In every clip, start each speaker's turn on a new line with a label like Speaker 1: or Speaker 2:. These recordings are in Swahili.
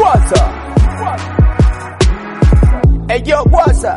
Speaker 1: Bwaza. Eyo Bwaza.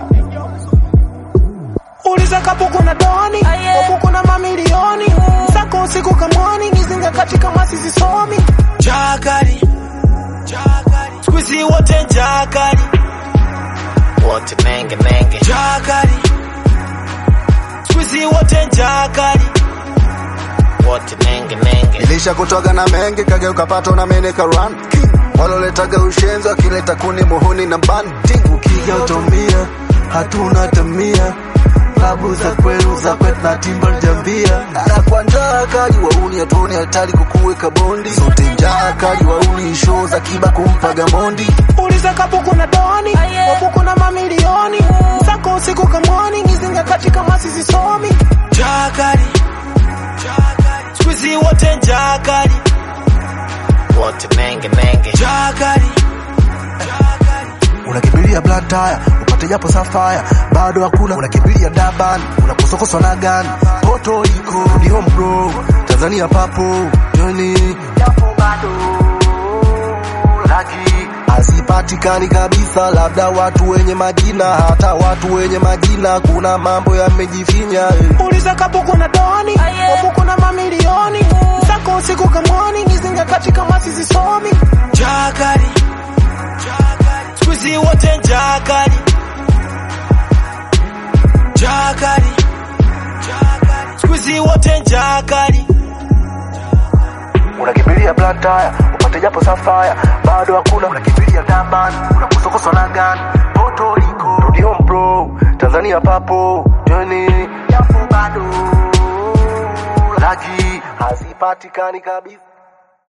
Speaker 2: Uliza kapuku na doni, kapuku na mamilioni. Sako usiku kamwani, nizinga katika masisi somi.
Speaker 3: Jagari, squeezy wote jagari, wote menge. Jagari, squeezy wote jagari, wote menge.
Speaker 4: Ilisha kutoga na menge kageuka pato na meneka run. Waloletaga ushenzo akileta kuni muhuni na banting. Ukija utomia, hatuna tamia. Klabu za kwelu za kwetu na timba njambia. Na kwa njaa kali wauni atoni hatari kukuweka bondi. Sote njaa kali wauni show za kiba kumpaga mondi.
Speaker 2: Uliza kapuku na doni, kapuku na mamilioni. Sako usiku kamwani, nizinga katika masisi somi.
Speaker 3: Jagari, squeezy wote jagari, wote menge. Jagari,
Speaker 4: unakimbilia black tire upate japo sapphire, bado hakuna. Unakimbilia daban unaposokoswa na gun. Poto iko ni home bro, Tanzania papo joni japo bado laki hazipatikani kabisa. Labda watu wenye majina, hata watu wenye majina kuna mambo yamejifinya.
Speaker 2: Uliza kapuku na doni, kapuku na mamilioni. Sako usiku kamwani, nizinga katika masisi somi.
Speaker 3: Jagari, squeezy wote jagari, jagari, squeezy wote jagari.
Speaker 4: Unakimbilia black tire upate japo sapphire, bado hakuna. Unakimbilia daban unaposokoswa na gun. Poto iko rudi home bro, Tanzania papo joni japo bado laki hazipatikani kabisa.